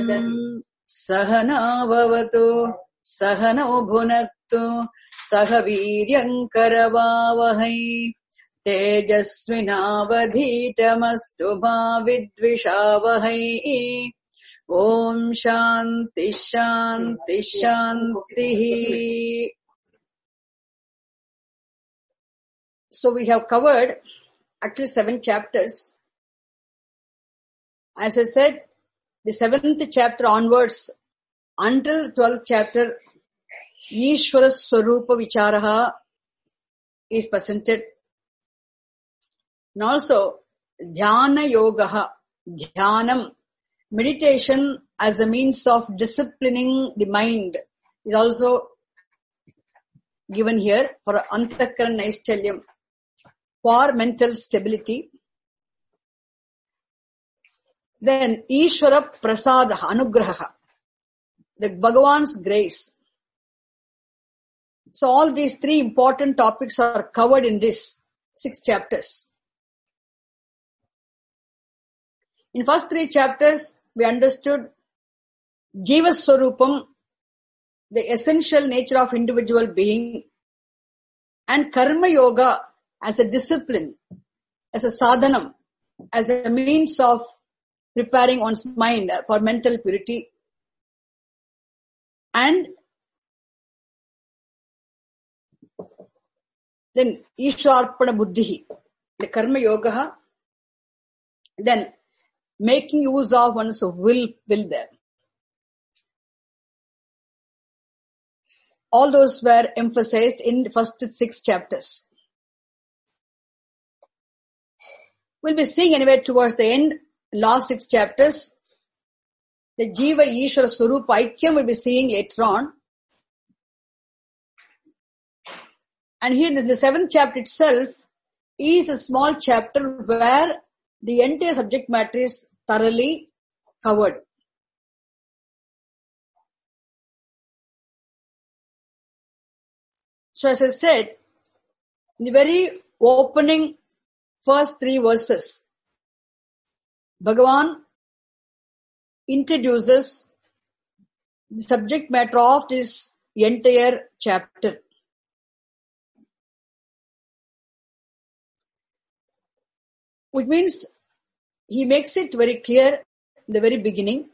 सहना भवतु सहनौ भुनक्तु सह वीर्यङ्करवावहै तेजस्विनावधीतमस्तु मा विद्विषावहै। Om Shanti Shanti Shanti. So we have covered actually 7 chapters. As I said, the 7th chapter onwards until the 12th chapter, Ishvara Swarupa Vicharaha is presented. And also, Dhyana Yogaha, Dhyanam, meditation as a means of disciplining the mind is also given here for Antakaran Naistalyam, for mental stability. Then Ishvara Prasada, Anugraha, the Bhagavan's grace. So all these 3 important topics are covered in this 6 chapters. In first 3 chapters, we understood Jiva Swarupam, the essential nature of individual being, and Karma Yoga as a discipline, as a sadhanam, as a means of preparing one's mind for mental purity. And then Ishwarpana Buddhi, the Karma Yoga, then making use of one's will there. All those were emphasized in the first 6 chapters. We'll be seeing anyway towards the end, last 6 chapters, the Jiva Ishvara Swarupa Aikyam we'll be seeing later on. And here in the 7th chapter itself is a small chapter where the entire subject matter is thoroughly covered. So as I said, in the very opening first 3 verses, Bhagavan introduces the subject matter of this entire chapter. Which means he makes it very clear in the very beginning.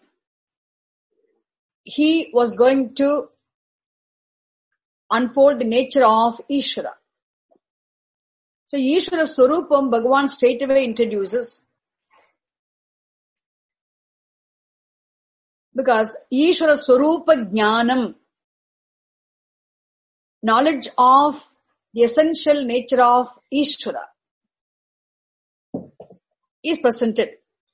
He was going to unfold the nature of Ishvara. So Ishvara Swarupam, Bhagavan straight away introduces. Because Ishvara Swarupa Jnanam, knowledge of the essential nature of Ishvara, is presented.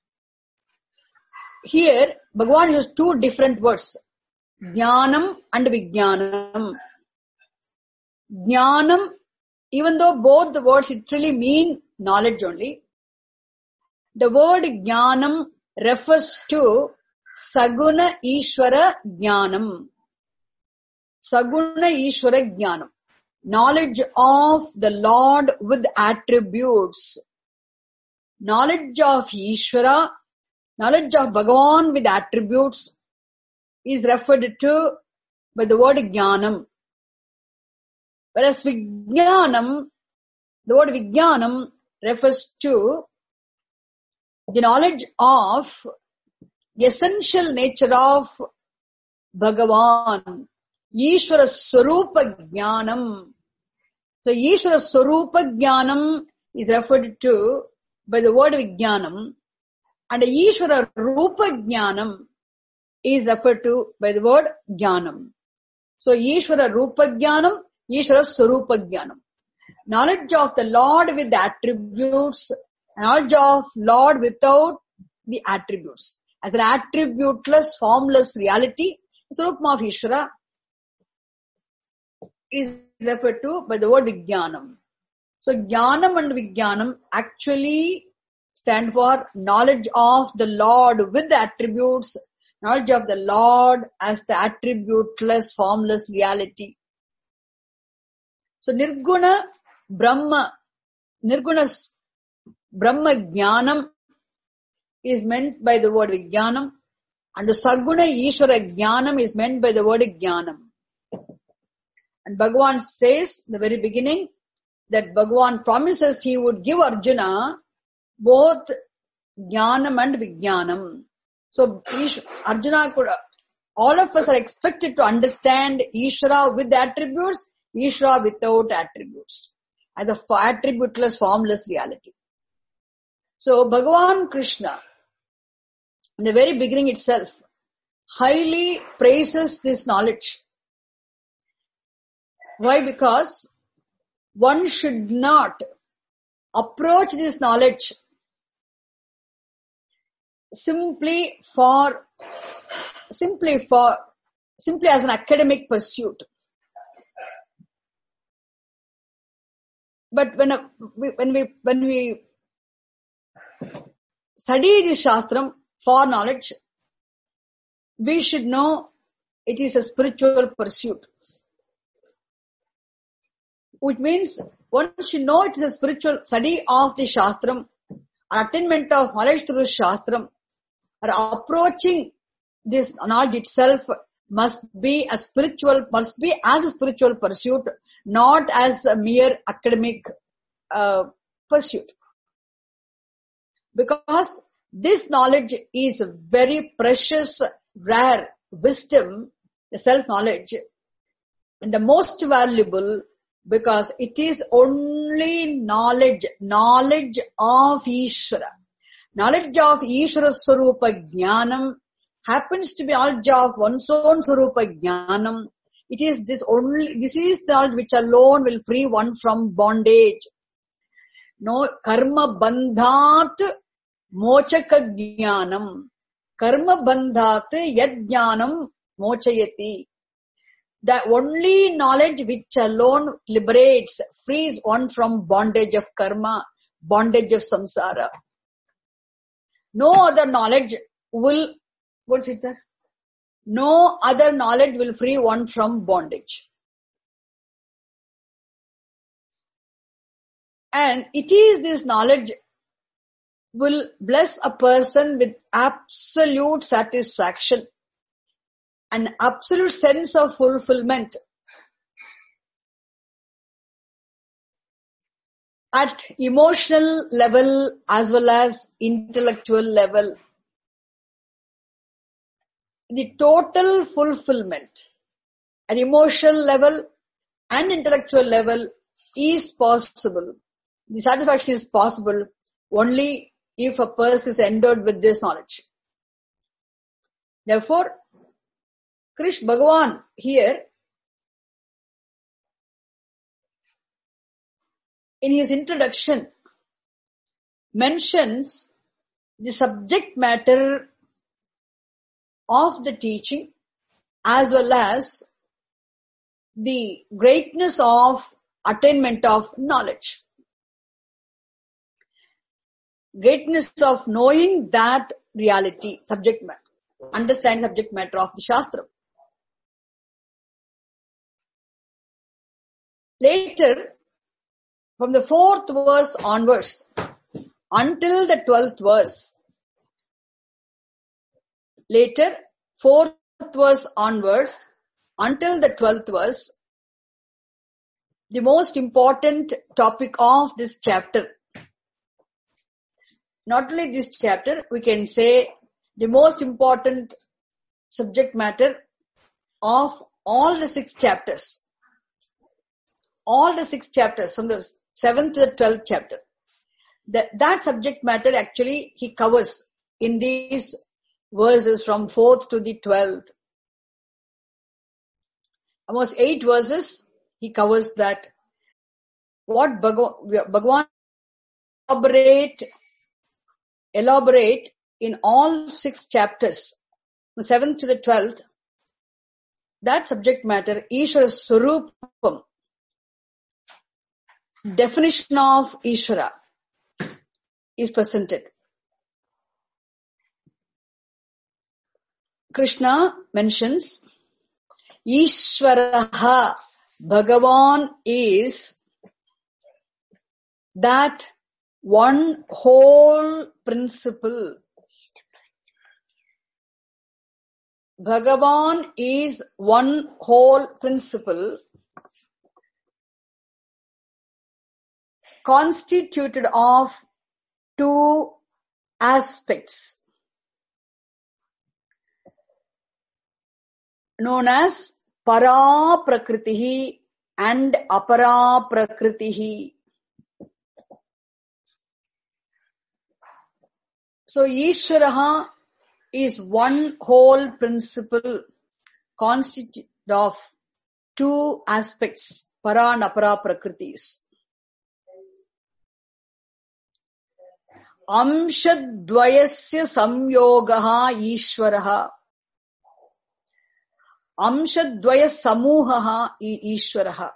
Here, Bhagavan used 2 different words, Jnanam and Vijnanam. Jnanam, even though both the words literally mean knowledge only, the word Jnanam refers to Saguna Ishvara Jnanam. Saguna Ishvara Jnanam. Knowledge of the Lord with attributes. Knowledge of Ishvara, knowledge of Bhagavan with attributes is referred to by the word Jnanam. Whereas Vijnanam, the word Vijnanam refers to the knowledge of the essential nature of Bhagavan. Ishvara Swarupa Jnanam. So Ishvara Swarupa Jnanam is referred to by the word Vijnanam, and Ishvara Rupa Jnanam is referred to by the word Jnanam. So Ishvara Rupa Jnanam, Ishvara Swarupa Jnanam. Knowledge of the Lord with the attributes, knowledge of Lord without the attributes. As an attributeless, formless reality, Swarupam of Ishvara is referred to by the word Vijnanam. So Jnanam and Vijnanam actually stand for knowledge of the Lord with the attributes, knowledge of the Lord as the attributeless, formless reality. So Nirguna Brahma Jnanam is meant by the word Vijnanam, And the Saguna Ishvara Jnanam is meant by the word Jnanam. And Bhagavan says, in the very beginning, that Bhagavan promises he would give Arjuna both Jnanam and Vijnanam. So Arjuna could, all of us are expected to understand Ishvara with attributes, Ishvara without attributes, as a attributeless, formless reality. So Bhagavan Krishna, in the very beginning itself, highly praises this knowledge. Why? Because one should not approach this knowledge simply as an academic pursuit. But when we study this Shastram for knowledge, we should know it is a spiritual pursuit. Which means one should know it is a spiritual study of the Shastram, or attainment of knowledge through Shastram, or approaching this knowledge itself must be as a spiritual pursuit, not as a mere academic pursuit. Because this knowledge is very precious, rare wisdom, the self-knowledge, and the most valuable, because it is only knowledge of Ishvara. Knowledge of Ishvara Swarupa Jnanam happens to be knowledge of one's own Swarupa Jnanam. This is the knowledge which alone will free one from bondage. No, karma bandhat mochaka jnanam. Karma bandhat yad jnanam mochayati. The only knowledge which alone liberates, frees one from bondage of karma, bondage of samsara. No other knowledge will, what's it there? No other knowledge will free one from bondage. And it is this knowledge will bless a person with absolute satisfaction, an absolute sense of fulfillment at emotional level as well as intellectual level. The total fulfillment at emotional level and intellectual level is possible. The satisfaction is possible only if a person is endowed with this knowledge. Therefore, Krishna Bhagavan here, in his introduction, mentions the subject matter of the teaching as well as the greatness of attainment of knowledge. Greatness of knowing that reality, subject matter, understand subject matter of the Shastra. Later, from the 4th verse onwards, until the 12th verse, later, 4th verse onwards, until the 12th verse, the most important topic of this chapter, not only this chapter, we can say the most important subject matter of all the 6 chapters. All the 6 chapters, from the 7th to the 12th chapter. That subject matter actually he covers in these verses from 4th to the 12th. Almost 8 verses he covers that. What Bhagavan elaborate in all 6 chapters, from 7th to the 12th, that subject matter, Ishvara Swarupam, definition of Ishvara, is presented. Krishna mentions, Ishvaraha, Bhagavan is that one whole principle. Bhagavan is one whole principle constituted of two aspects known as Para Prakritihi and Apara Prakritihi. So Ishvaraha is one whole principle constituted of two aspects, Para and Apara Prakritis. Amshadvayasya samyogaha Ishvaraha. Amshadvaya samuhaha Ishvaraha.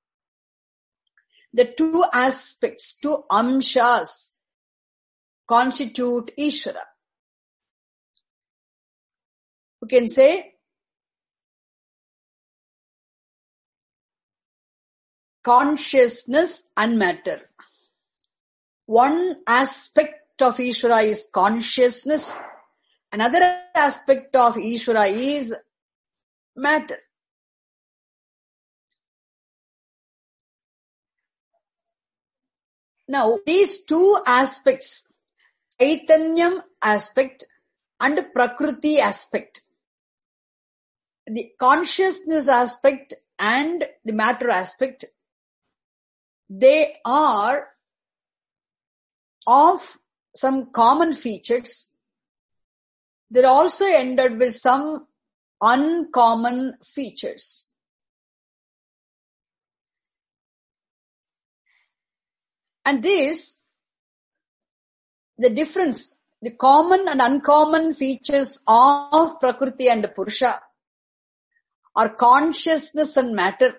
The two aspects, two amshas constitute Ishvara. You can say consciousness and matter. One aspect of Ishvara is consciousness. Another aspect of Ishvara is matter. Now, these two aspects, Chaitanyam aspect and Prakriti aspect, the consciousness aspect and the matter aspect, they are of some common features. They're also ended with some uncommon features. And this, the difference, the common and uncommon features of Prakriti and Purusha are consciousness and matter.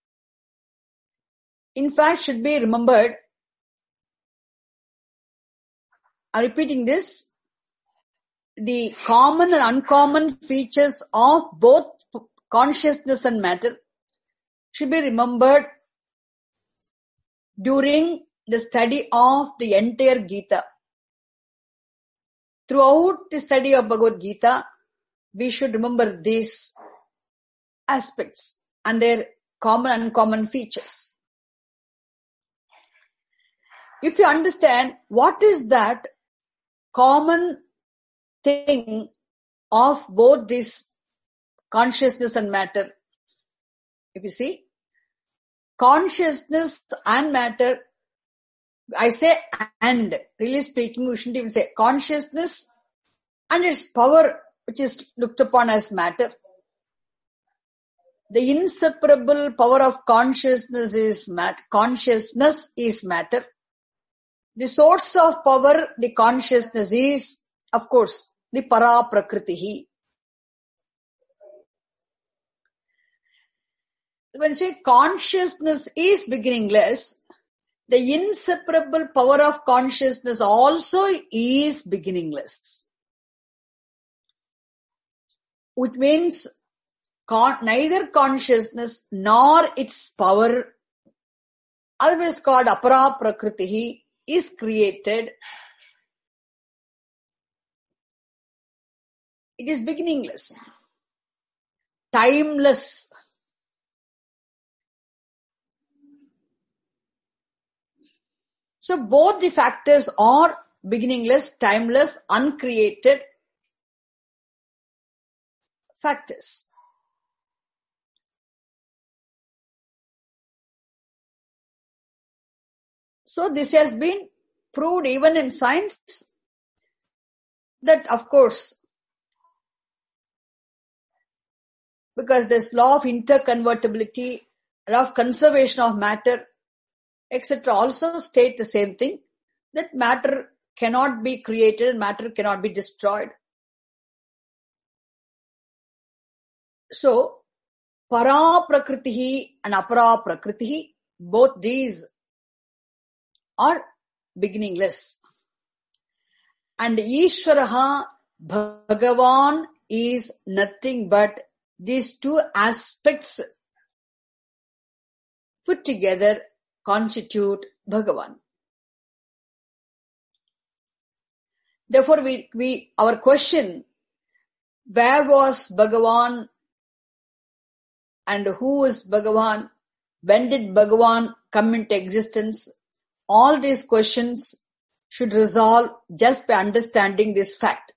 In fact, should be remembered. I'm repeating this. The common and uncommon features of both consciousness and matter should be remembered during the study of the entire Gita. Throughout the study of Bhagavad Gita, we should remember these aspects and their common and uncommon features. If you understand what is that common thing of both this consciousness and matter, if you see, consciousness and matter, I say and, really speaking, we shouldn't even say consciousness and its power, which is looked upon as matter. The inseparable power of consciousness is matter. Consciousness is matter. The source of power, the consciousness is, of course, the Para Prakritihi. When you say consciousness is beginningless, the inseparable power of consciousness also is beginningless. Which means neither consciousness nor its power, always called Apara Prakritihi, is created. It is beginningless, timeless. So both the factors are beginningless, timeless, uncreated factors. So this has been proved even in science that, of course, because this law of interconvertibility, law of conservation of matter, etc. also state the same thing, that matter cannot be created, matter cannot be destroyed. So, Para Prakritihi and Apara Prakritihi, both these are beginningless. And Ishvaraha, Bhagavan, is nothing but these two aspects put together constitute Bhagavan. Therefore, our question, where was Bhagavan and who is Bhagavan? When did Bhagavan come into existence? All these questions should resolve just by understanding this fact.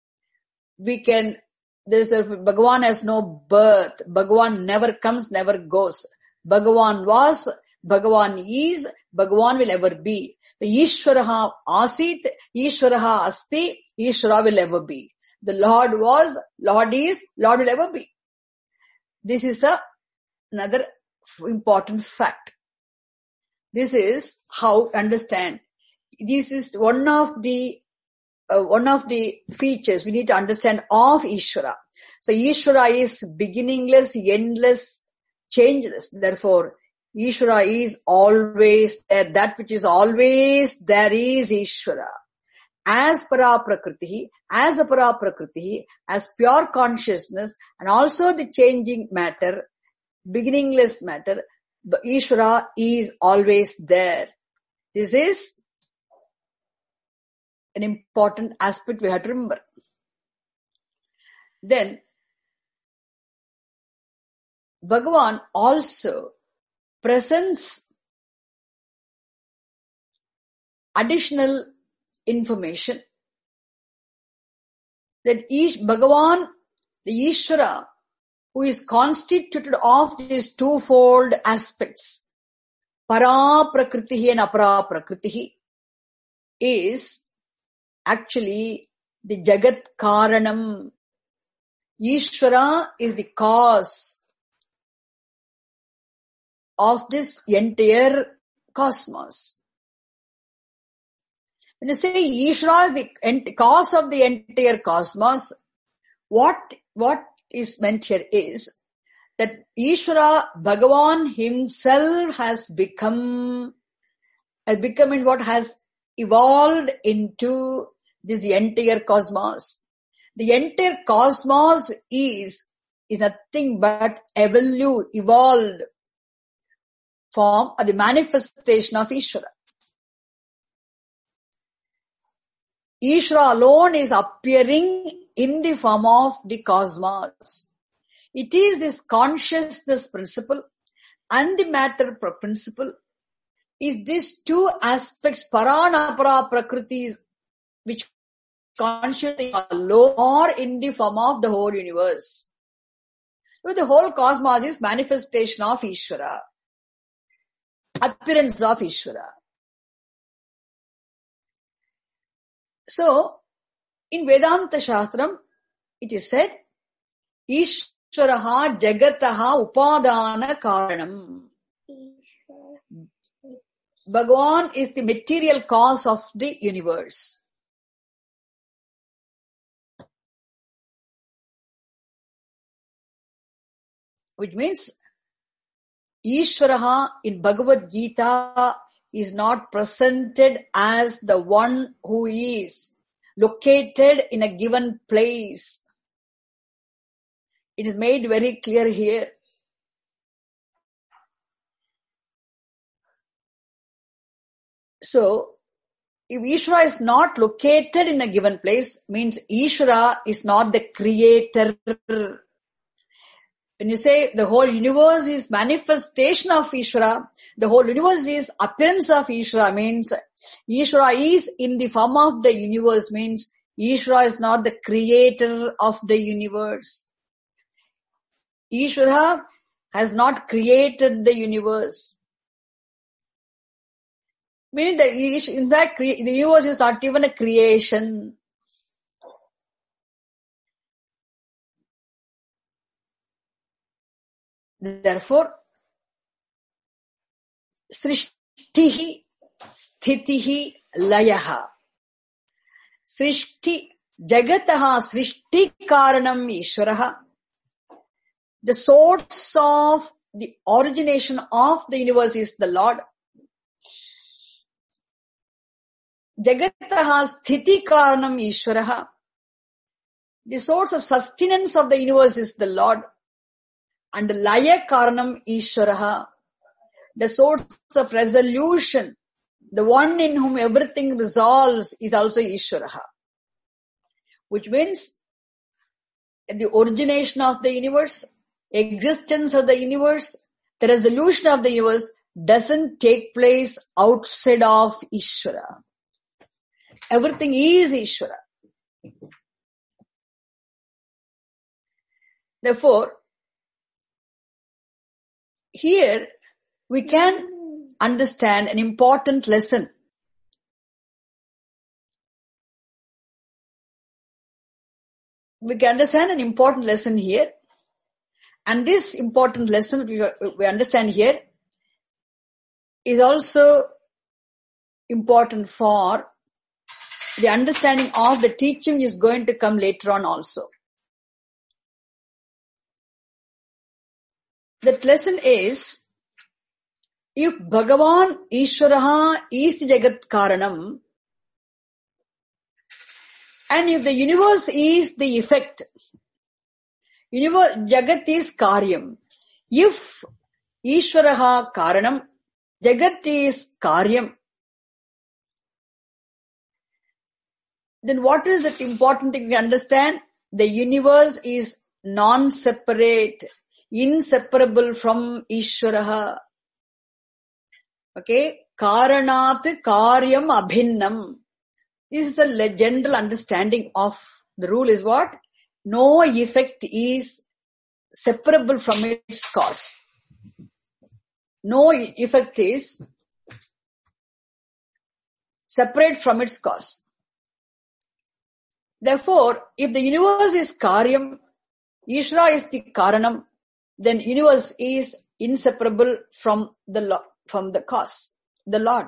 Bhagavan has no birth. Bhagavan never comes, never goes. Bhagavan was, Bhagavan is, Bhagavan will ever be. So Ishvaraha asit, Ishvaraha asti, Ishvara will ever be. The Lord was, Lord is, Lord will ever be. This is another important fact. This is how to understand. This is one of the features we need to understand of Ishvara. So Ishvara is beginningless, endless, changeless. Therefore, Ishvara is always there. That which is always there is Ishvara. As para prakriti, as apara prakriti, as pure consciousness, and also the changing matter, beginningless matter, Ishvara is always there. This is an important aspect we have to remember. Then, Bhagavan also presents additional information that Bhagavan, the Ishvara, who is constituted of these twofold aspects, para prakriti and apara prakriti, is actually the Jagat Karanam. Ishvara is the cause of this entire cosmos. When you say Ishvara is the cause of the entire cosmos, what is meant here is that Ishvara, Bhagavan himself has become in what has evolved into this entire cosmos. The entire cosmos is nothing but evolved form or the manifestation of Ishvara. Ishvara alone is appearing in the form of the cosmos. It is this consciousness principle and the matter principle is these two aspects, para and apara prakritis, which consciously alone or in the form of the whole universe. So the whole cosmos is manifestation of Ishvara, appearance of Ishvara. So, in Vedanta Shastram, it is said, Ishvaraha Jagataha Upadana Karanam. Bhagavan is the material cause of the universe. Which means, Ishvaraha in Bhagavad Gita is not presented as the one who is located in a given place. It is made very clear here. So, if Ishvara is not located in a given place, means Ishvara is not the creator. When you say the whole universe is manifestation of Ishvara, the whole universe is appearance of Ishvara, means Ishvara is in the form of the universe, means Ishvara is not the creator of the universe. Ishvara has not created the universe. Meaning that in fact the universe is not even a creation. Therefore, Srishtihi, Sthitihi, Layaha. Srishti, Jagataha, Srishti Karanam Ishvaraha. The source of the origination of the universe is the Lord. Jagataha, Sthiti Karanam Ishvaraha. The source of sustenance of the universe is the Lord. And Laya Karanam Ishvaraha, the source of resolution, the one in whom everything resolves is also Ishvaraha. Which means, the origination of the universe, existence of the universe, the resolution of the universe doesn't take place outside of Ishvara. Everything is Ishvara. Therefore, here we can understand an important lesson. We can understand an important lesson here. And this important lesson we understand here is also important for the understanding of the teaching is going to come later on also. That lesson is, if Bhagavan Ishvaraha is the Jagat Karanam, and if the universe is the effect, Jagat is Karyam. If Ishvaraha Karanam, Jagat is Karyam, then what is the important thing we understand? The universe is non-separate, inseparable from Ishvaraha. Okay? Karanat Karyam Abhinnam. This is the general understanding of the rule is what? No effect is separable from its cause. No effect is separate from its cause. Therefore, if the universe is Karyam, Ishvara is the Karanam, then universe is inseparable from the cause, the Lord.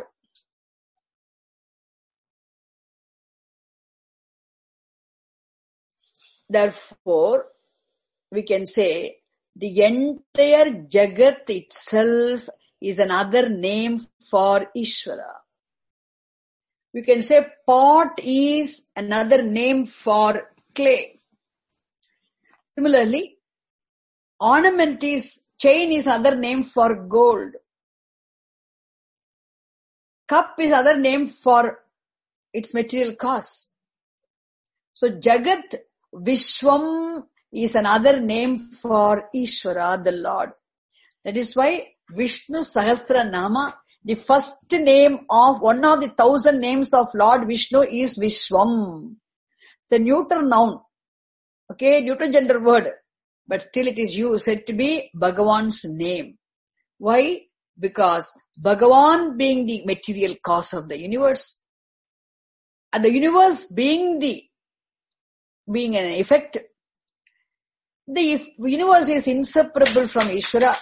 Therefore, we can say the entire Jagat itself is another name for Ishvara. We can say pot is another name for clay. Similarly, chain is another name for gold. Cup is another name for its material cause. So Jagat Vishwam is another name for Ishvara, the Lord. That is why Vishnu Sahasra Nama, the first name of one of the 1,000 names of Lord Vishnu is Vishwam. It's a neuter noun. Okay, neuter gender word. But still it is said to be Bhagavan's name. Why? Because Bhagavan being the material cause of the universe, and the universe being an effect, the universe is inseparable from Ishvara.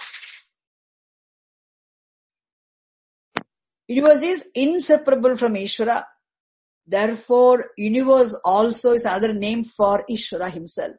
Universe is inseparable from Ishvara. Therefore, universe also is another name for Ishvara himself.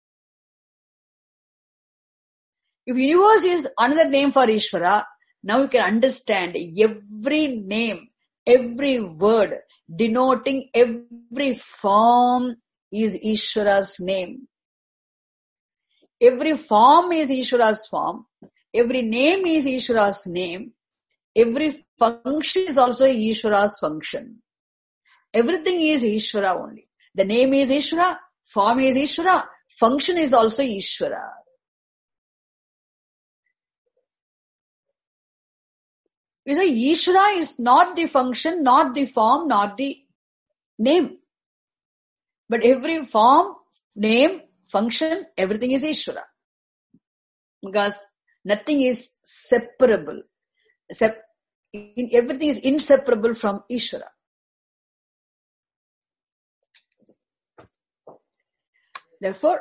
If universe is another name for Ishvara, now you can understand every name, every word denoting every form is Ishvara's name. Every form is Ishvara's form. Every name is Ishvara's name. Every function is also Ishvara's function. Everything is Ishvara only. The name is Ishvara, form is Ishvara, function is also Ishvara. You say Ishvara is not the function, not the form, not the name. But every form, name, function, everything is Ishvara. Because nothing is separable. Everything is inseparable from Ishvara. Therefore,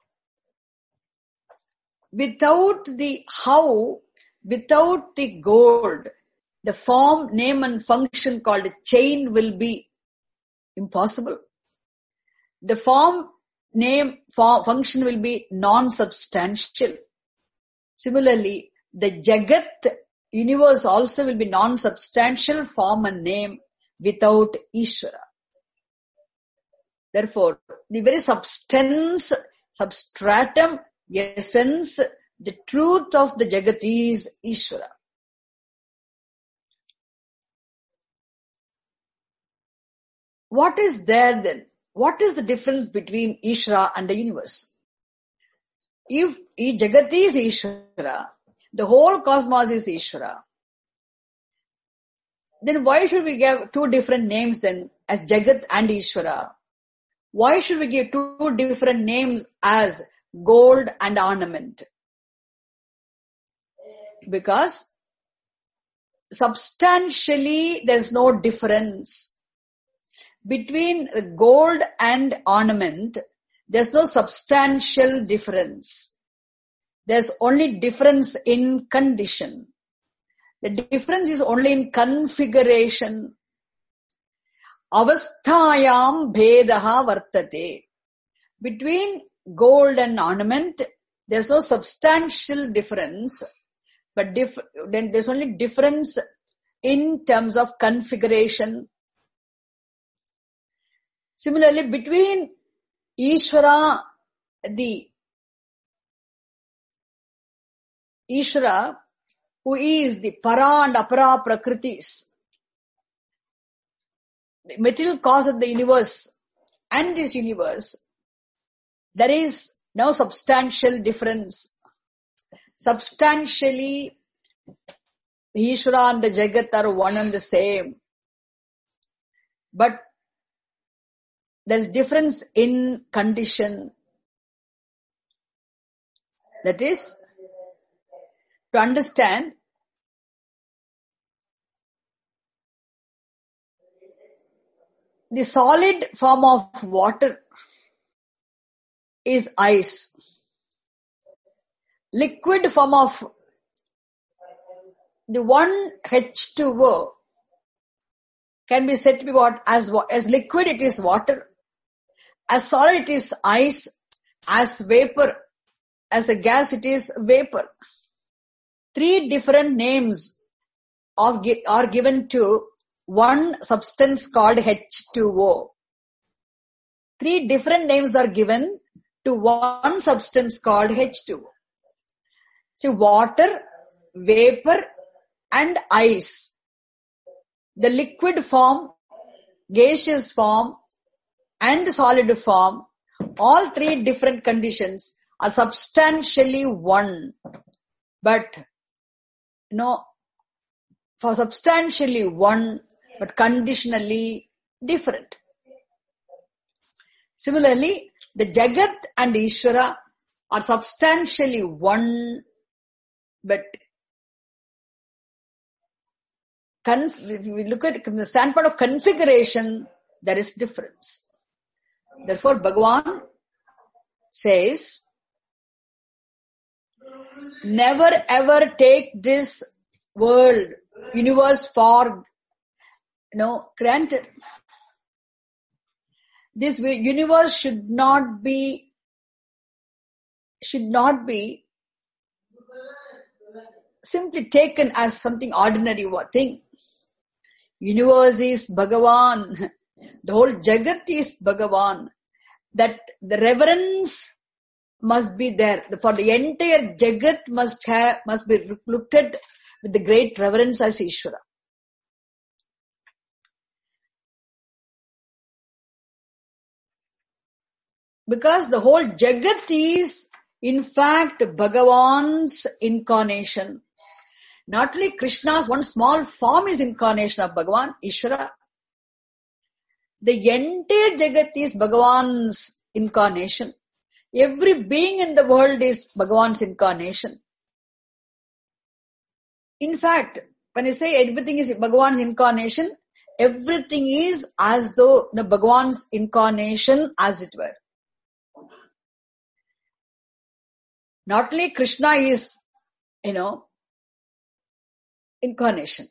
without the how, without the gold, the form, name and function called a chain will be impossible. The form, name, function will be non-substantial. Similarly, the Jagat universe also will be non-substantial form and name without Ishvara. Therefore, the very substance, substratum, essence, the truth of the Jagat is Ishvara. What is there then? What is the difference between Ishvara and the universe? If Jagat is Ishvara, the whole cosmos is Ishvara, then why should we give two different names then as Jagat and Ishvara? Why should we give two different names as gold and ornament? Because substantially there's no difference. Between gold and ornament, there's no substantial difference. There's only difference in condition. The difference is only in configuration. Avasthayam bhedaha vartate. Between gold and ornament, there's no substantial difference, but then there's only difference in terms of configuration. Similarly, between Ishvara, the Ishvara, who is the para and apara prakritis, the material cause of the universe and this universe, there is no substantial difference. Substantially, Ishvara and the Jagat are one and the same. But there's difference in condition. That is, to understand, the solid form of water is ice. Liquid form of the one H2O can be said to be what? As liquid it is water. As solid it is ice. As vapor, as a gas it is vapor. Three different names are given to one substance called H2O. Three different names are given to one substance called H2O. So water, vapor and ice. The liquid form, gaseous form and solid form, all three different conditions are substantially one. But, for substantially one, but conditionally different. Similarly, the Jagat and Ishvara are substantially one, but if we look at the standpoint of configuration, there is difference. Therefore, Bhagavan says, never ever take this world, universe for, granted. This universe should not be simply taken as something ordinary thing. Universe is Bhagavan. The whole Jagat is Bhagavan. That the reverence must be there. For the entire Jagat must be looked at with the great reverence as Ishvara. Because the whole Jagat is, in fact, Bhagavan's incarnation. Not only Krishna's one small form is incarnation of Bhagavan, Ishvara. The entire Jagat is Bhagavan's incarnation. Every being in the world is Bhagavan's incarnation. In fact, when I say everything is Bhagavan's incarnation, everything is as though the Bhagavan's incarnation as it were. Not only Krishna is, incarnation.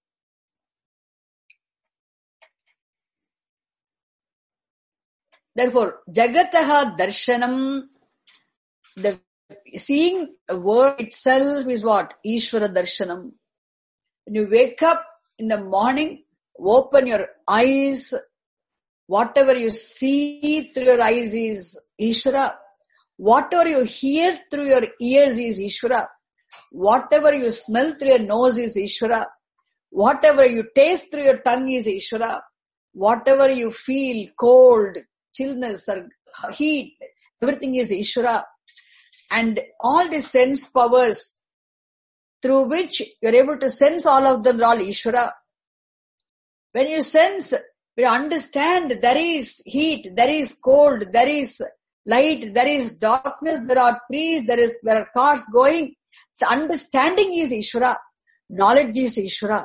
Therefore, Jagataha Darshanam, the seeing a word itself is what? Ishvara Darshanam. When you wake up in the morning, open your eyes, whatever you see through your eyes is Ishvara. Whatever you hear through your ears is Ishvara. Whatever you smell through your nose is Ishvara. Whatever you taste through your tongue is Ishvara. Whatever you feel, cold, chillness or heat, everything is Ishvara. And all the sense powers through which you're able to sense all of them are all Ishvara. When you sense, when you understand there is heat, there is cold, there is light, there is darkness, there are trees, there are cars going. So understanding is Ishvara. Knowledge is Ishvara.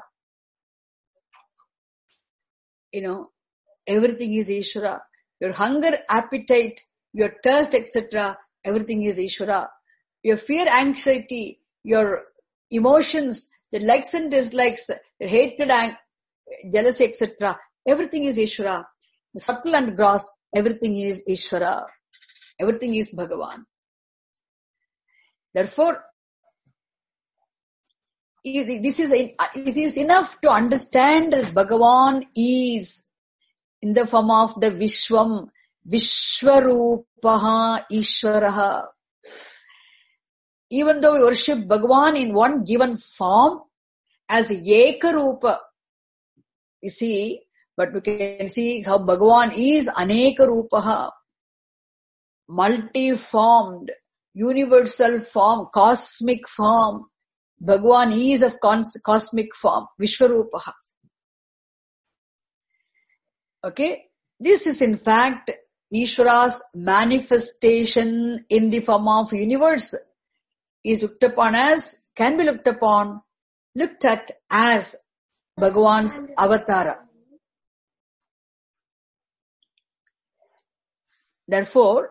Everything is Ishvara. Your hunger, appetite, your thirst, etc., everything is Ishvara. Your fear, anxiety, your emotions, the likes and dislikes, your hatred, jealousy, etc., everything is Ishvara. The subtle and gross, everything is Ishvara. Everything is Bhagavan. Therefore, it is enough to understand that Bhagavan is in the form of the Vishwam, Vishwarupaha, Ishvaraha. Even though we worship Bhagavan in one given form as Ekarupa, you see, but we can see how Bhagavan is Anekarupaha, multi-formed, universal form, cosmic form. Bhagavan is of cosmic form, Vishwarupaha. Okay? This is in fact Ishvara's manifestation in the form of universe is looked at as Bhagavan's avatara. Therefore,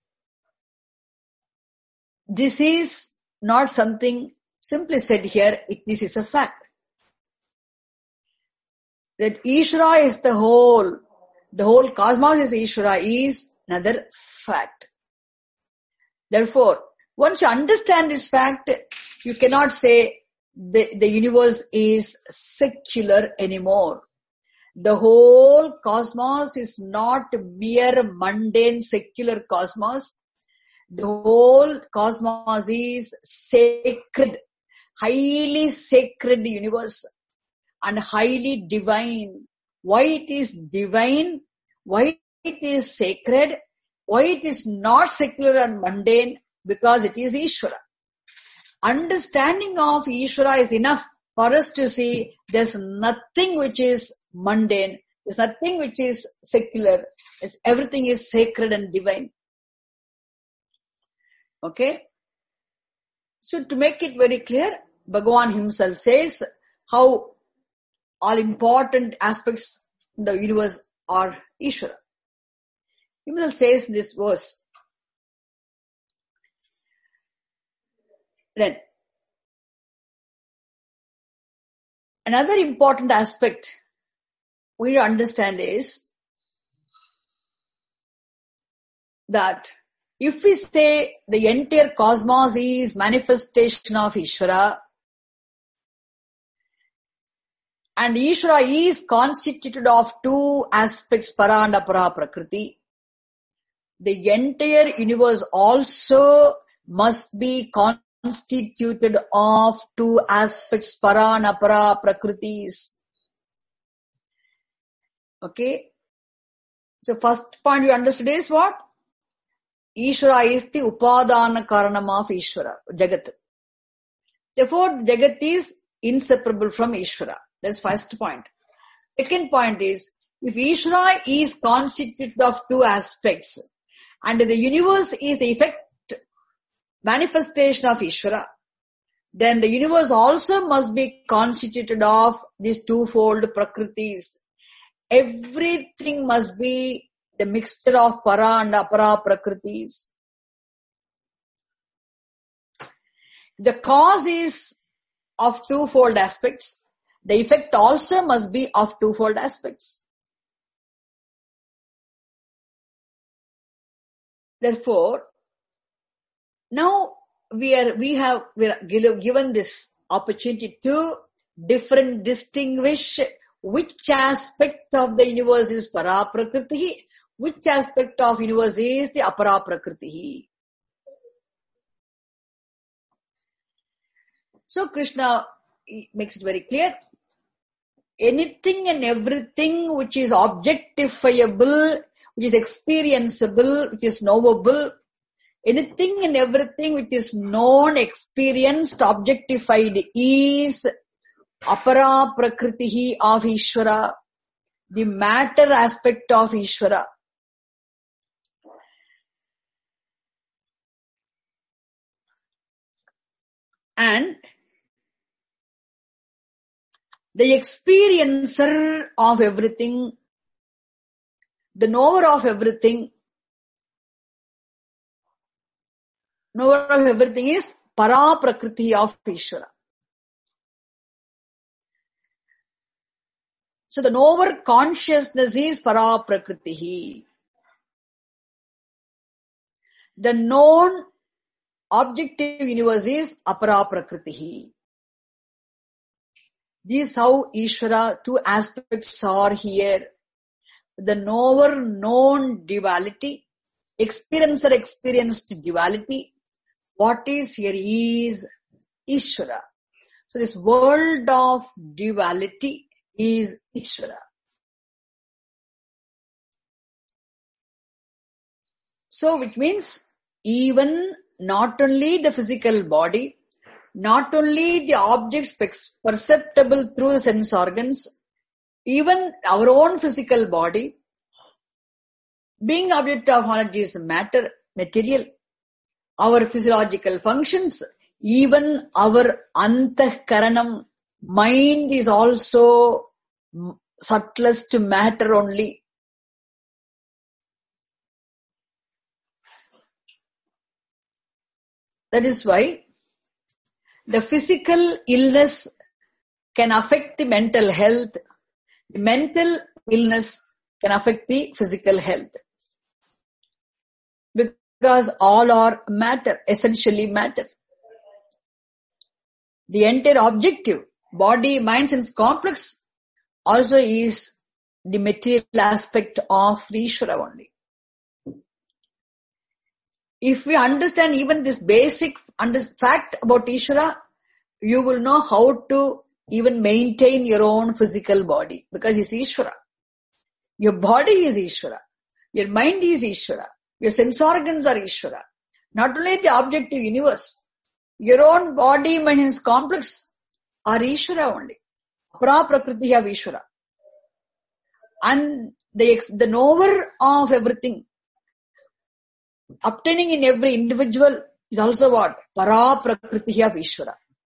this is not something simply said here, this is a fact. That Ishvara is the whole cosmos is Ishvara is another fact. Therefore, once you understand this fact, you cannot say the universe is secular anymore. The whole cosmos is not mere mundane secular cosmos. The whole cosmos is sacred, highly sacred universe and highly divine. Why it is divine? Why it is sacred? Why it is not secular and mundane? Because it is Ishvara. Understanding of Ishvara is enough for us to see there's nothing which is mundane. There's nothing which is secular. Everything is sacred and divine. Okay? So to make it very clear, Bhagavan himself says how all important aspects in the universe are Ishvara. He himself says this verse. Then, another important aspect we need to understand is that if we say the entire cosmos is manifestation of Ishvara, and Ishvara is constituted of two aspects, para and apara prakriti, the entire universe also must be constituted of two aspects, para and apara prakritis. Okay? So first point you understood is what? Ishvara is the upadana karanam of Ishvara, Jagat. Therefore, Jagat is inseparable from Ishvara. That's first point. Second point is, if Ishvara is constituted of two aspects, and the universe is the effect, manifestation of Ishvara, then the universe also must be constituted of these twofold prakritis. Everything must be the mixture of para and apara prakritis. The cause is of twofold aspects. The effect also must be of twofold aspects. Therefore, now we are given this opportunity to distinguish which aspect of the universe is para prakriti, which aspect of universe is the apara prakriti. So Krishna makes it very clear. Anything and everything which is objectifiable, which is experienceable, which is knowable, Anything and everything which is known, experienced, objectified is apara prakritihi of Ishvara, the matter aspect of Ishvara. And the experiencer of everything, the knower of everything, is para prakriti of Ishvara. So the knower consciousness is para prakriti. The known objective universe is apara prakriti. This is how Ishvara, two aspects are here. The knower known duality, experiencer experienced duality. What is here is Ishvara. So this world of duality is Ishvara. So which means even not only the physical body, not only the objects perceptible through the sense organs, even our own physical body, being object of knowledge is matter, material. Our physiological functions, even our antahkaranam, mind is also subtlest matter only. That is why the physical illness can affect the mental health. The mental illness can affect the physical health. Because all are matter, essentially matter. The entire objective, body, mind, sense complex also is the material aspect of the Ishvara only. If we understand even this basic fact about Ishvara, you will know how to even maintain your own physical body, because it's Ishvara. Your body is Ishvara. Your mind is Ishvara. Your sense organs are Ishvara. Not only the objective universe, your own body, mind, and complex are Ishvara only. Pra prakriti of Ishvara. And the knower of everything, obtaining in every individual, is also what? Para prakriti of Ishvara.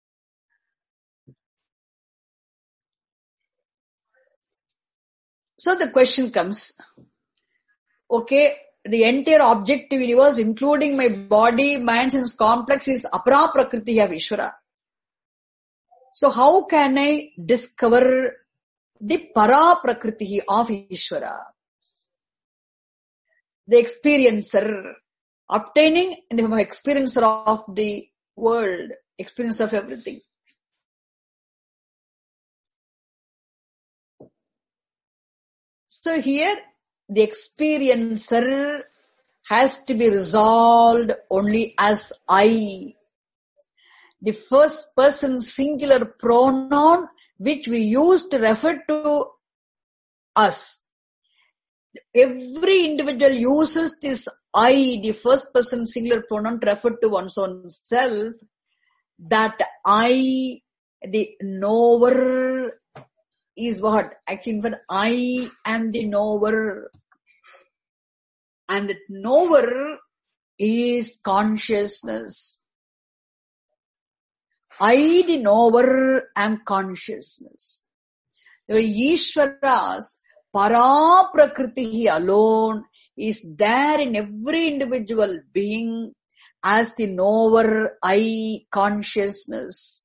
So the question comes, okay, the entire objective universe, including my body, mind, sense complex, is apara prakriti of Ishvara. So how can I discover the para prakriti of Ishvara? The experiencer, obtaining and the experiencer of the world, experience of everything. So here, the experiencer has to be resolved only as I. The first person singular pronoun which we use to refer to us. Every individual uses this I, the first person singular pronoun, to refer to one's own self. That I, the knower, is what? Actually, in fact, I am the knower. And the knower is consciousness. I, the knower, am consciousness. The Ishvara's para prakriti alone is there in every individual being as the knower, I, consciousness.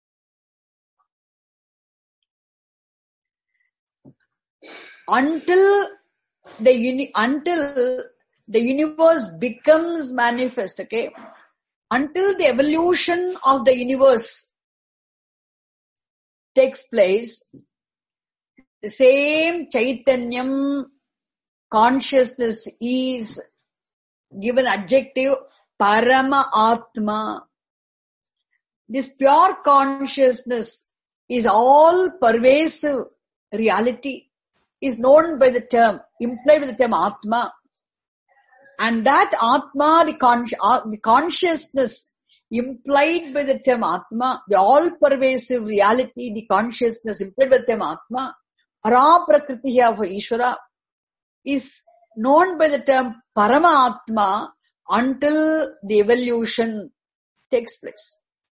Until the universe becomes manifest, okay? Until the evolution of the universe takes place, the same Chaitanyam consciousness is given adjective Parama Atma. This pure consciousness is all pervasive reality, is known by the term, implied by the term Atma. And that Atma, the consciousness implied by the term Atma, the all-pervasive reality, the consciousness implied by the term Atma, Paraprakriti of Ishvara, is known by the term Paramatma until the evolution takes place.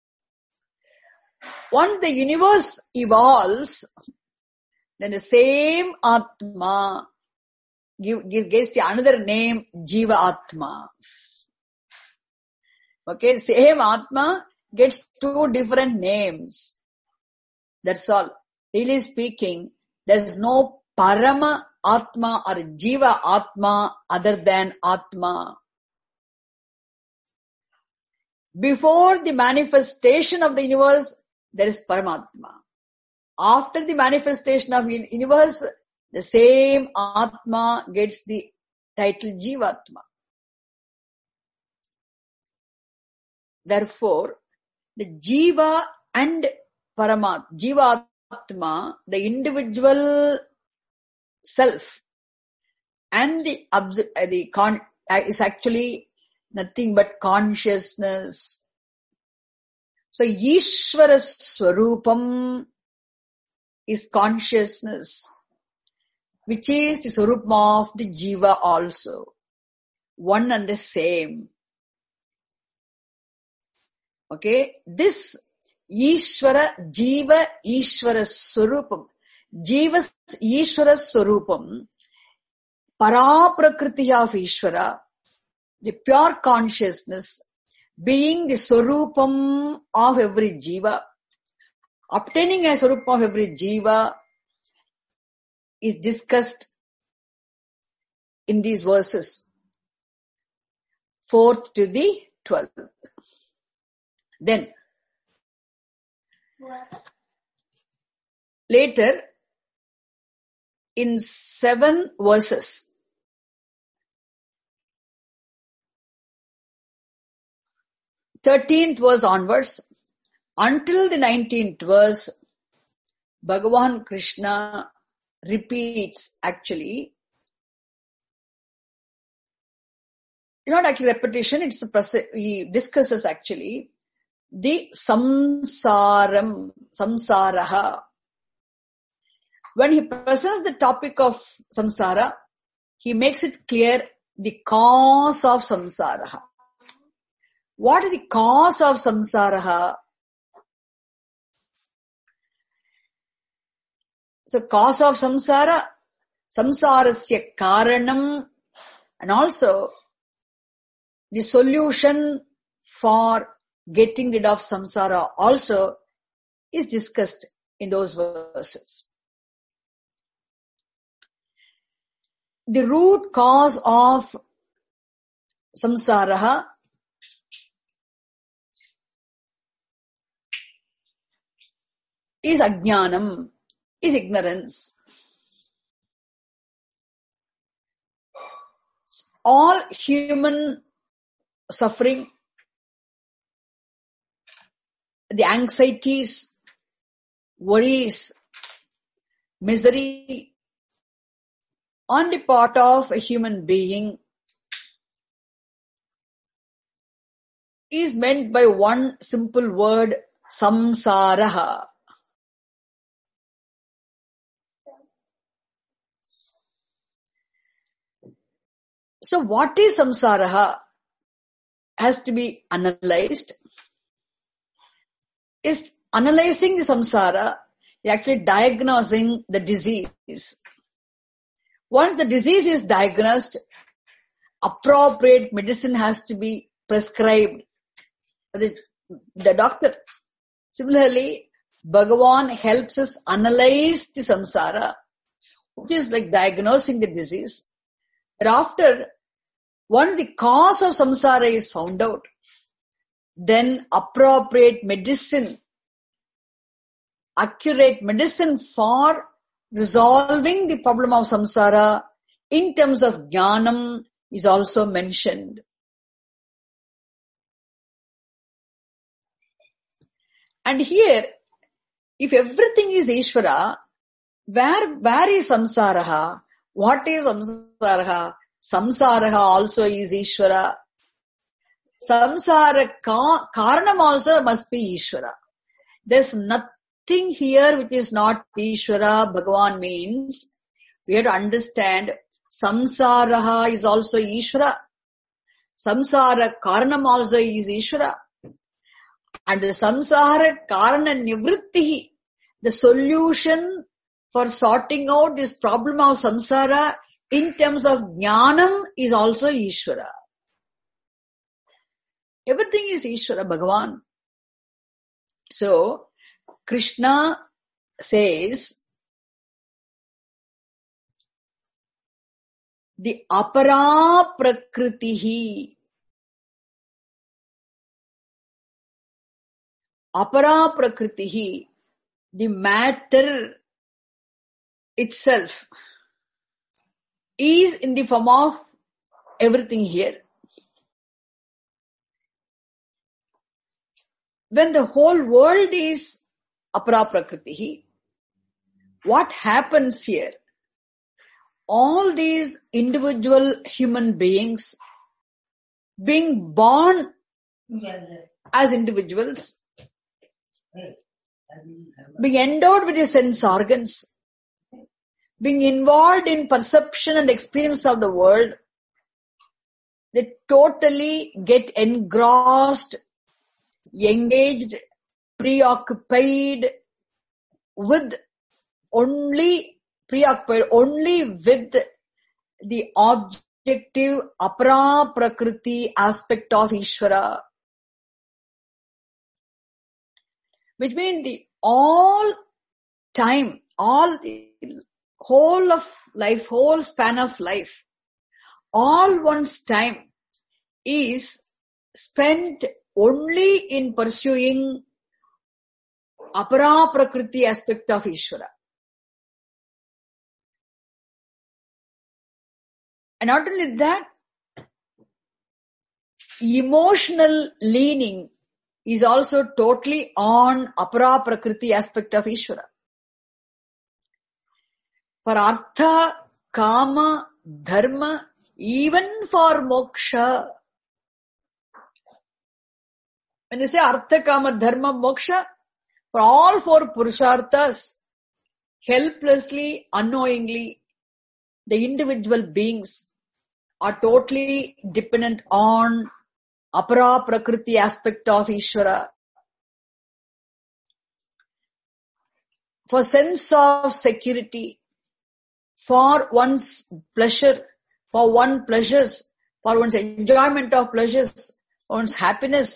Once the universe evolves, then the same Atma gives another name, Jiva Atma. Okay, same Atma gets two different names. That's all. Really speaking, there's no Parama Atma or Jiva Atma other than Atma. Before the manifestation of the universe, there is Paramatma. After the manifestation of the universe, the same Atma gets the title Jivatma. Therefore, the Jiva and Paramatma, Jivatma, the individual self, and is actually nothing but consciousness. So, Ishvara Swarupam is consciousness, which is the Swarupam of the Jiva also. One and the same. Okay, this Ishvara, Jiva, Ishvara Swarupam. Jiva, Ishvara Swarupam, Paraprakriti of Ishvara, the pure consciousness, being the Swarupam of every Jiva, obtaining a Swarupam of every Jiva is discussed in these verses, 4th to the 12th. Then, later, in 7 verses, 13th verse onwards, until the 19th verse, Bhagavan Krishna repeats actually, not actually repetition, he discusses actually the samsaraha. When he presents the topic of samsara, he makes it clear the cause of samsara. What is the cause of samsara? So, cause of samsara, samsarasya karanam, and also the solution for getting rid of samsara also is discussed in those verses. The root cause of samsara is ajnanam, is ignorance. All human suffering, the anxieties, worries, misery on the part of a human being is meant by one simple word, samsaraha. So what is samsaraha has to be analyzed. Is analyzing the samsara, actually diagnosing the disease. Once the disease is diagnosed, appropriate medicine has to be prescribed by the doctor. Similarly, Bhagavan helps us analyze the samsara, which is like diagnosing the disease. Thereafter, once the cause of samsara is found out, then appropriate medicine, accurate medicine for resolving the problem of samsara in terms of jnanam is also mentioned. And here, if everything is Ishvara, where is samsara? What is samsara? Samsaraha also is Ishvara. Samsara Karanam also must be Ishvara. There's nothing here which is not Ishvara. Bhagavan means we have to understand Samsaraha is also Ishvara. Samsara Karanam also is Ishvara. And the Samsara Karana Nivritti, the solution for sorting out this problem of samsara in terms of jnanam is also Ishvara. Everything is Ishvara, Bhagavan. So, Krishna says, the apara prakritihi. Apara prakritihi, the matter itself is in the form of everything here. When the whole world is apara prakritihi, what happens here? All these individual human beings being born as individuals, being endowed with the sense organs, being involved in perception and experience of the world, they totally get engrossed, engaged, preoccupied with only with the objective apara prakriti aspect of Ishvara. Which means the all time, all the whole of life, whole span of life, all one's time is spent only in pursuing apara prakriti aspect of Ishvara. And not only that, emotional leaning is also totally on apara prakriti aspect of Ishvara. For artha, kama, dharma, even for moksha. When you say artha, kama, dharma, moksha, for all four purusharthas, helplessly, unknowingly, the individual beings are totally dependent on apara prakriti aspect of Ishvara. For sense of security, for one's pleasure, for one's pleasures, for one's enjoyment of pleasures, for one's happiness,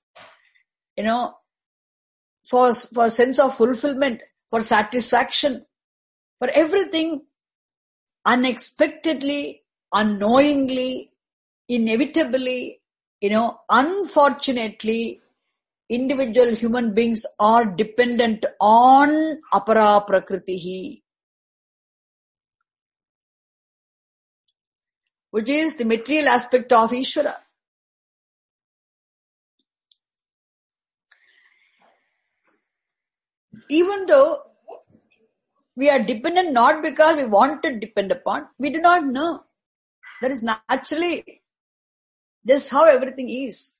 for sense of fulfillment, for satisfaction, for everything, unexpectedly, unknowingly, inevitably, unfortunately, individual human beings are dependent on apara prakritihi, which is the material aspect of Ishvara. Even though we are dependent not because we want to depend upon, we do not know. That is naturally just how everything is.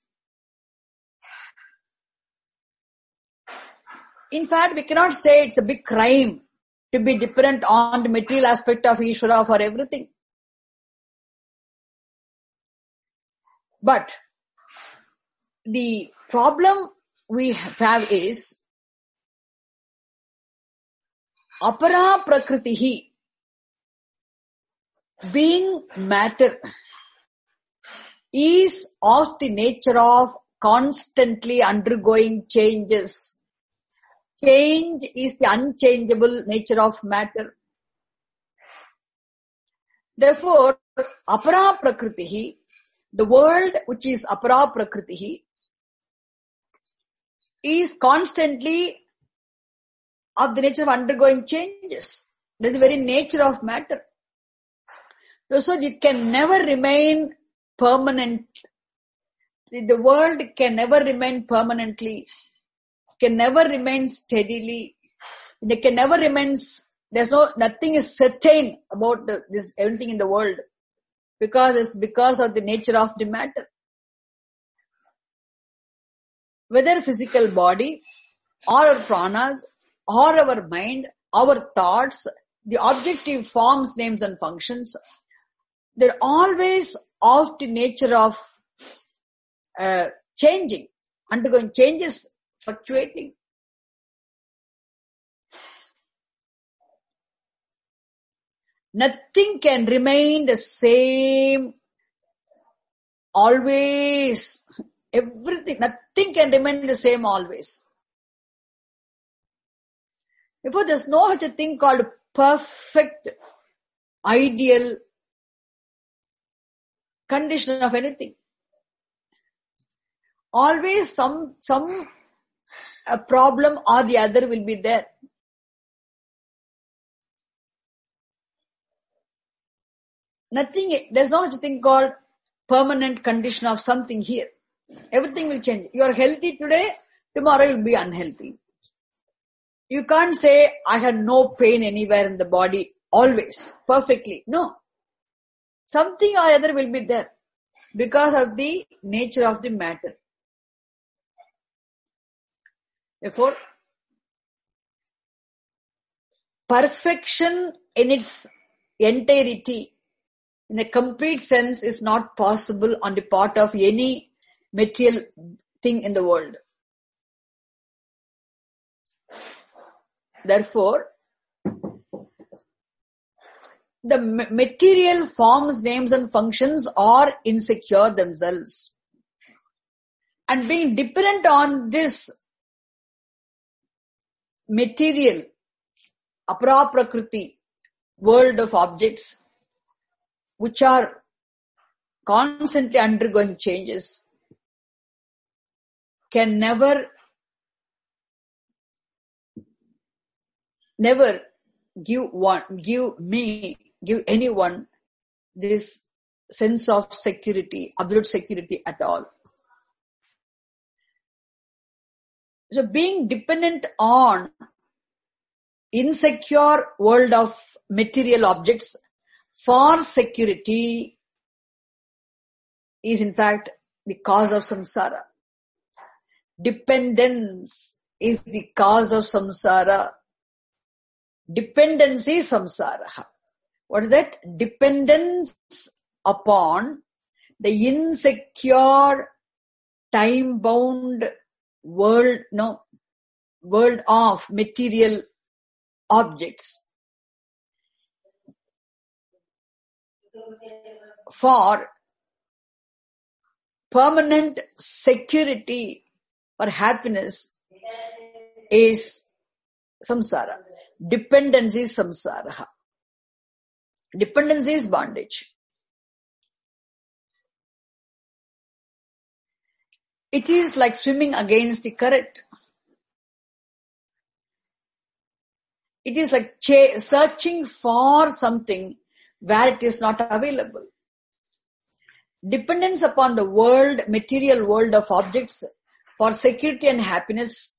In fact, we cannot say it's a big crime to be dependent on the material aspect of Ishvara for everything. But the problem we have is apara prakritihi, being matter, is of the nature of constantly undergoing changes. Change is the unchangeable nature of matter. Therefore, apara prakritihi, the world which is apara prakritihi, is constantly of the nature of undergoing changes. That is the very nature of matter. So it can never remain permanent. The world can never remain permanently, can never remain steadily. It can never remain, nothing is certain about this everything in the world. because of the nature of the matter. Whether physical body or our pranas or our mind, our thoughts, the objective forms, names and functions, they're always of the nature of changing, undergoing changes, fluctuating. Nothing can remain the same always. Nothing can remain the same always. Therefore, there's no such a thing called perfect, ideal condition of anything. Always some a problem or the other will be there. There's no such a thing called permanent condition of something here. Everything will change. You are healthy today, tomorrow you'll be unhealthy. You can't say, I had no pain anywhere in the body, always, perfectly. No. Something or other will be there because of the nature of the matter. Therefore, perfection in its entirety, in a complete sense, is not possible on the part of any material thing in the world. Therefore, the material forms, names and functions are insecure themselves. And being dependent on this material, apara prakriti, world of objects, which are constantly undergoing changes, can never give anyone this sense of security, absolute security at all. So being dependent on insecure world of material objects for security is in fact the cause of samsara. Dependence is the cause of samsara. Dependency is samsara. What is that? Dependence upon the insecure, time-bound world of material objects. For permanent security or happiness is samsara. Dependency is samsara. Dependency is bondage. It is like swimming against the current. It is like searching for something where it is not available. Dependence upon the world, material world of objects for security and happiness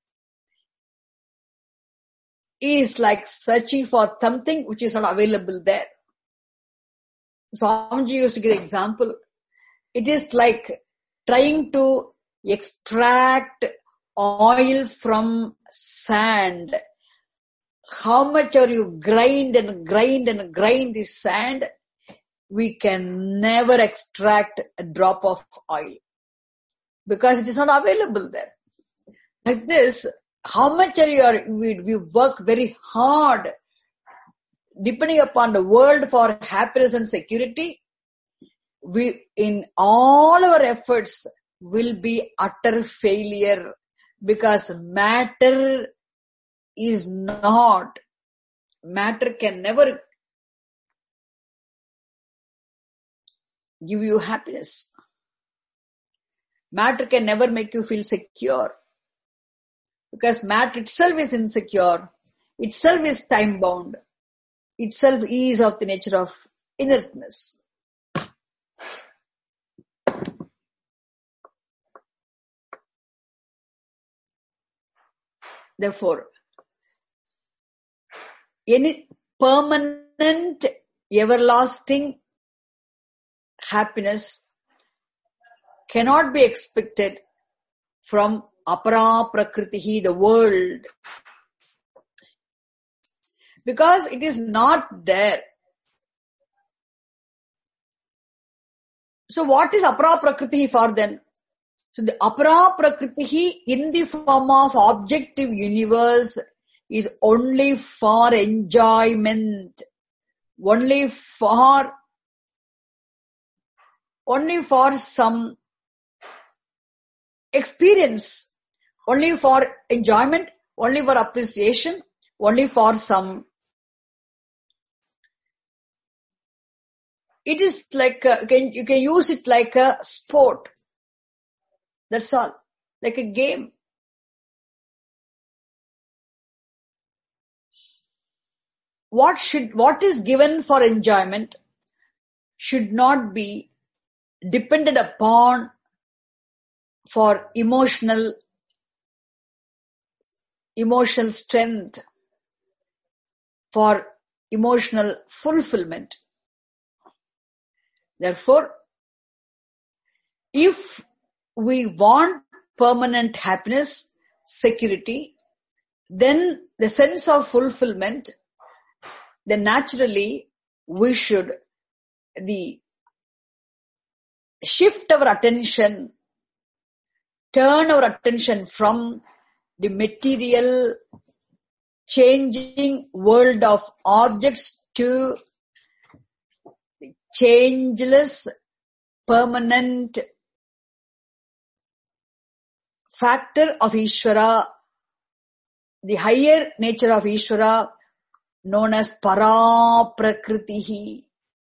is like searching for something which is not available there. Swamiji used to give an example. It is like trying to extract oil from sand. How much are you grind the sand, we can never extract a drop of oil because it is not available there. Like this, how much we work very hard depending upon the world for happiness and security, we in all our efforts will be utter failure because matter can never give you happiness. Matter can never make you feel secure because matter itself is insecure, itself is time bound, itself is of the nature of inertness. Therefore, any permanent, everlasting happiness cannot be expected from apara prakritihi, the world, because it is not there. So what is apara prakritihi for then? So the apara prakritihi in the form of objective universe is only for enjoyment, only for some experience, only for enjoyment, only for appreciation, only for some. It is like you can use it like a sport. That's all, like a game. What is given for enjoyment should not be depended upon for emotional strength, for emotional fulfillment. Therefore, if we want permanent happiness, security, then the sense of fulfillment, then naturally we should shift our attention, turn our attention from the material changing world of objects to the changeless, permanent factor of Ishvara, the higher nature of Ishvara, known as para prakritihi.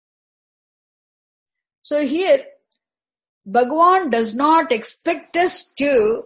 So here, Bhagavan does not expect us to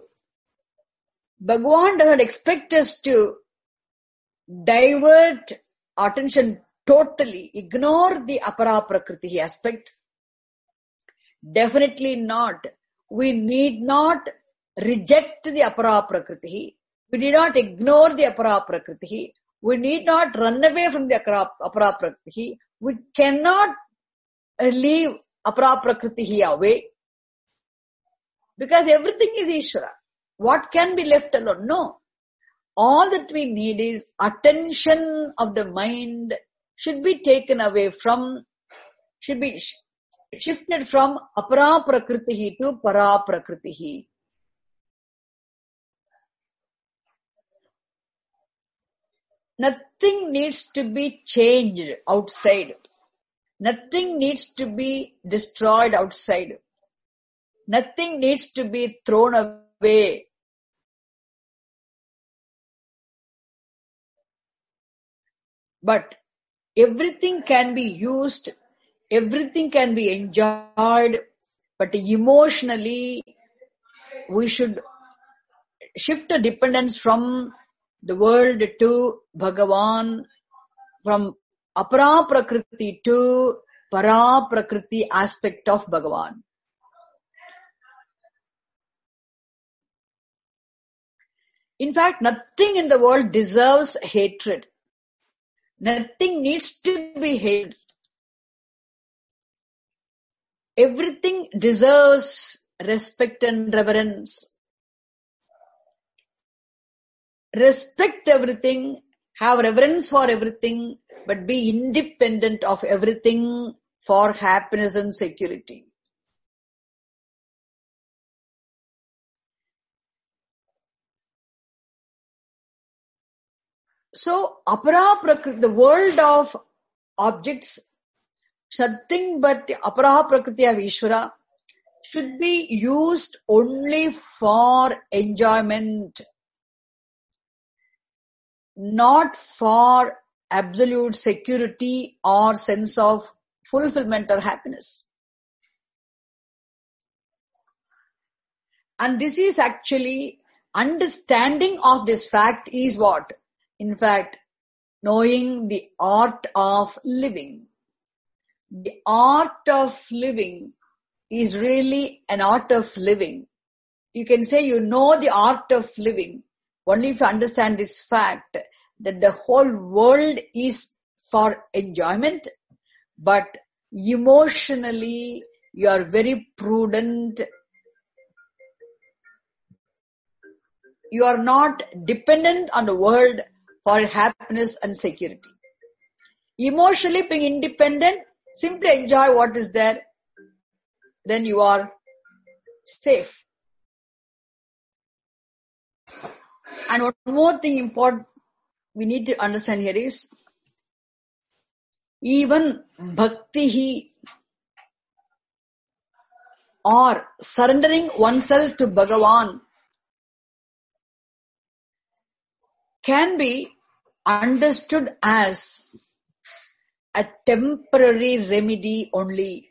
divert attention totally, ignore the apara prakritihi aspect. Definitely not. We need not reject the apara prakritihi. We need not ignore the apara prakritihi. We need not run away from the apara prakritihi. We cannot leave apara prakritihi away, because everything is Ishvara. What can be left alone? No. All that we need is attention of the mind should be taken away from, should be shifted from apara prakritihi to para prakritihi. Nothing needs to be changed outside. Nothing needs to be destroyed outside. Nothing needs to be thrown away. But everything can be used, everything can be enjoyed, but emotionally we should shift the dependence from the world to Bhagavan, from apara prakriti to para prakriti aspect of Bhagavan. In fact, nothing in the world deserves hatred. Nothing needs to be hated. Everything deserves respect and reverence. Respect everything, have reverence for everything, but be independent of everything for happiness and security. So, apara prakriti, the world of objects, nothing but the apara prakriti of Ishvara, should be used only for enjoyment, not for absolute security or sense of fulfillment or happiness. And this is actually, understanding of this fact is what? In fact, knowing the art of living. The art of living is really an art of living. You can say you know the art of living only if you understand this fact that the whole world is for enjoyment, but emotionally You are very prudent. You are not dependent on the world for happiness and security. Emotionally being independent, simply enjoy what is there. Then you are safe. And one more thing important we need to understand here is, even bhakti or surrendering oneself to Bhagavan can be understood as a temporary remedy only.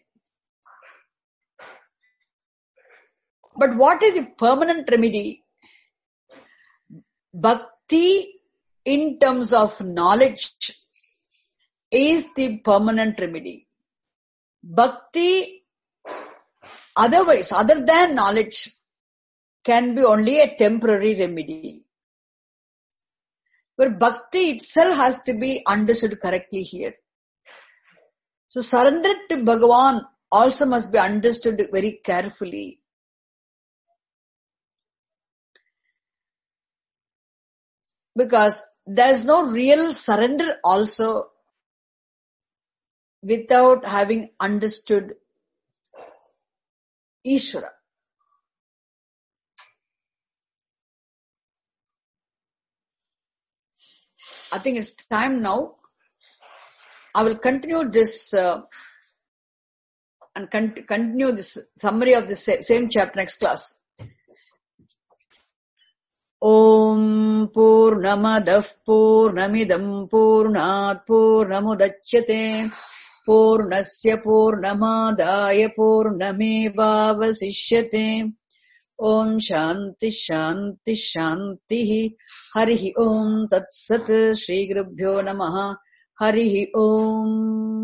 But what is the permanent remedy? Bhakti in terms of knowledge is the permanent remedy. Bhakti otherwise, other than knowledge, can be only a temporary remedy. But bhakti itself has to be understood correctly here. So surrender to Bhagavan also must be understood very carefully. Because there is no real surrender also without having understood Ishvara. I think it's time now. I will continue this and continue this summary of the same chapter next class. Om Purnamadah Purnamidam Purnat Purnamudachyate Purnasya Purnamadaya Purnamevavasishyate. Om Shanti Shanti Shanti. Harihi Om Tat Sat. Shri Gurubhyo Namaha. Harihi Om.